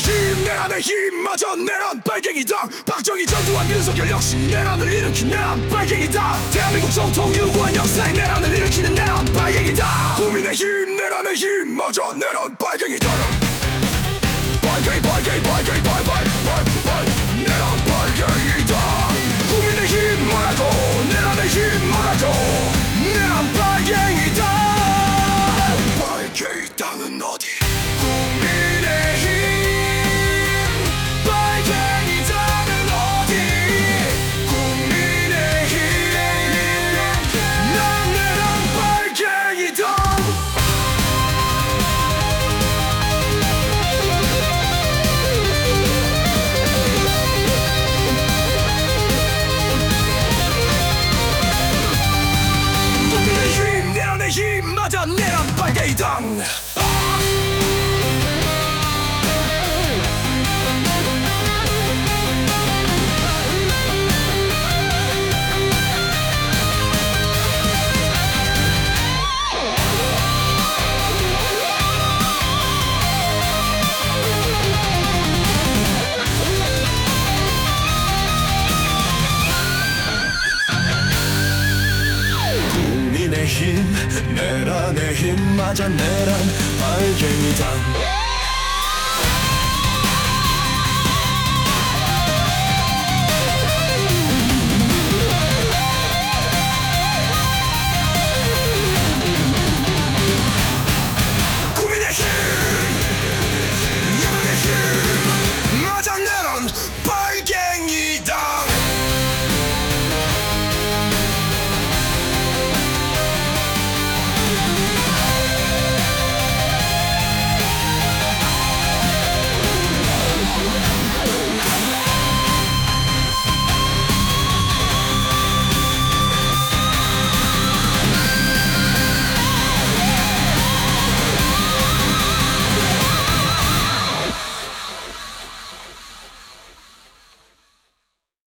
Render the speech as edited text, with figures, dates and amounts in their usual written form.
힘 내란의 힘마저 내란 빨갱이당 박정희 전두환 윤석열 역시 내란을 일으킨 내란 빨갱이당 대한민국 정통 유구한 역사에 내란을 일으키는 내란 빨갱이당 국민의힘 내란의 힘마저 내란 빨갱이당 빨갱이 빨갱이 빨갱이 빨빨빨빨 내란 빨갱이당 국민의힘 뭐라고 내란의 힘 뭐라고 내란 빨갱이당 빨갱이당은 어디 맞아 내란 빨갱이당 힘 내란의 힘 맞아 내란 빨갱이당